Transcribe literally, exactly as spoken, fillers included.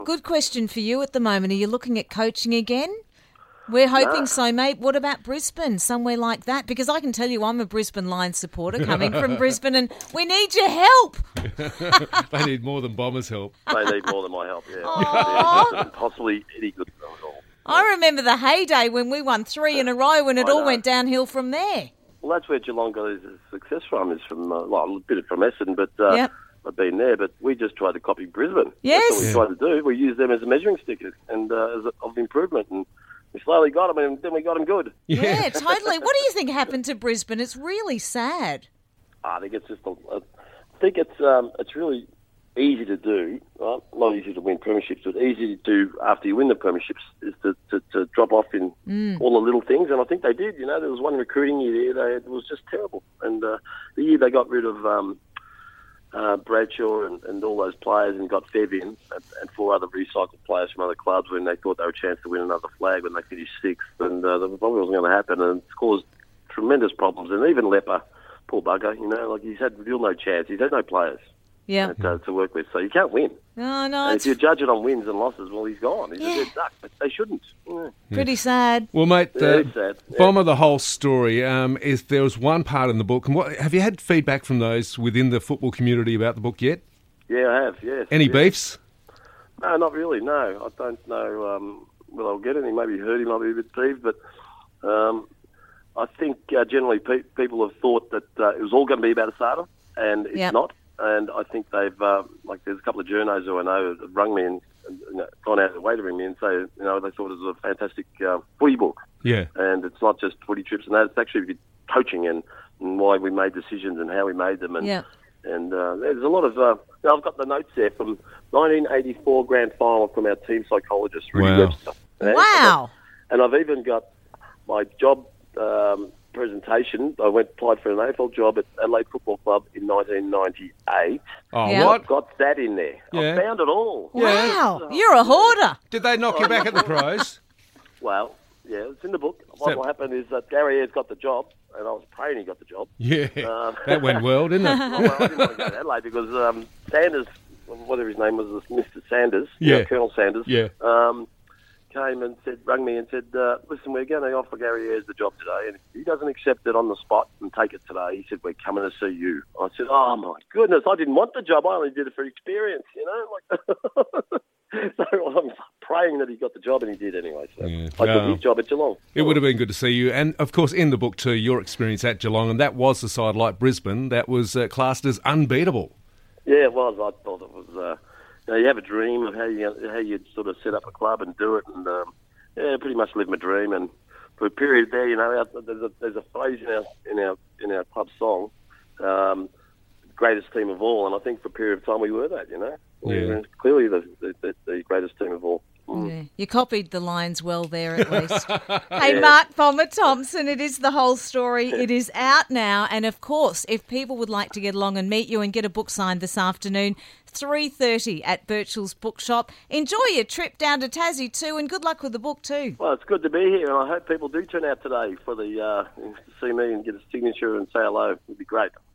Good question for you at the moment. Are you looking at coaching again? We're hoping No. so, mate. What about Brisbane, somewhere like that? Because I can tell you I'm a Brisbane Lions supporter coming from Brisbane, and we need your help. They need more than Bombers' help. They need more than my help, yeah. Aw. yeah. Possibly any good at all. I remember the heyday when we won three in a row and it I all know. went downhill from there. Well, that's where Geelong got his success from, is from, uh, well, a bit from Essendon, but uh, Yep. I've been there, but we just tried to copy Brisbane. Yes. That's what we tried to do. We used them as a measuring stick and uh, as a, of improvement, and we slowly got them, and then we got them good. Yeah, totally. What do you think happened to Brisbane? It's really sad. I think it's just, a, a, I think it's um, it's really easy to do. Right? Not easy to win premierships, but easy to do after you win the premierships is to, to, to drop off in Mm. all the little things, and I think they did. You know, there was one recruiting year there, they, it was just terrible, and uh, the year they got rid of um, uh, Bradshaw and, and all those players and got Fev in and, and four other recycled players from other clubs when they thought they were a chance to win another flag when they finished sixth, and uh, that probably wasn't going to happen, and it's caused tremendous problems. And even Lepper, poor bugger, you know, like he's had real no chance. He's had no players Yeah. to, to work with, so you can't win. Oh, no, And it's if you judge it on wins and losses, well, he's gone. He's Yeah. a dead duck, but they shouldn't. Yeah. pretty sad. Well, mate, Yeah, uh, it's sad. Yeah. Bomber, the whole story um, is there was one part in the book, and what have you had feedback from those within the football community about the book yet? Yeah, I have, yes. Any yes. beefs? No, not really, no. I don't know um, whether I'll get any. Maybe heard him, might be a bit peeved, but um, I think uh, generally pe- people have thought that uh, it was all going to be about Asada, and it's Yep. not. And I think they've, uh, like, there's a couple of journos who I know have rung me and, and you know, gone out of their way to ring me and say, you know, they thought it was a fantastic uh, footy book. Yeah. And it's not just footy trips and that, it's actually coaching and, and why we made decisions and how we made them. And, Yeah. and uh, there's a lot of, uh, you know, I've got the notes there from nineteen eighty-four grand final from our team psychologist, Rudy Wow. Webster. Yeah? Wow. And I've even got my job um, presentation. I went applied for an A F L job at Adelaide Football Club in nineteen ninety-eight. Oh, Yeah. what? Got that in there. Yeah. I found it all. Wow. You're a hoarder. Did they knock you back at the pros? Well, yeah, it's in the book. What So- will happen is that Gary Ayres got the job, and I was praying he got the job. Yeah. Um, That went well, didn't it? Oh, well, I didn't want to go to Adelaide because um, Sanders, whatever his name was, was Mister Sanders, you know, Yeah. Colonel Sanders, Yeah. um, came and said, rang me and said, uh, listen, we're going to offer Gary Ayres the job today, and if he doesn't accept it on the spot and take it today, he said, we're coming to see you. I said, oh, my goodness, I didn't want the job. I only did it for experience, you know. Like, so I'm praying that he got the job, and he did anyway. So Yeah. I took Wow. his job at Geelong. It would have been good to see you. And, of course, in the book, too, your experience at Geelong, and that was a side like Brisbane that was uh, classed as unbeatable. Yeah, it was. I thought it was. Uh, you know, you have a dream of how you how you sort of set up a club and do it, and um, yeah, pretty much live my dream. And for a period there, you know, our, there's a there's a phrase in our in our in our club song, um, "greatest team of all," and I think for a period of time we were that. You know, we Yeah. were clearly the, the the greatest team of all. Mm. Yeah. You copied the Lions well there, at least. Hey, Mark Bomber Thompson, it is the whole story. It is out now. And, of course, if people would like to get along and meet you and get a book signed this afternoon, three thirty at Birchall's Bookshop. Enjoy your trip down to Tassie too, and good luck with the book too. Well, it's good to be here, and I hope people do turn out today for the uh, to see me and get a signature and say hello. It'd be great.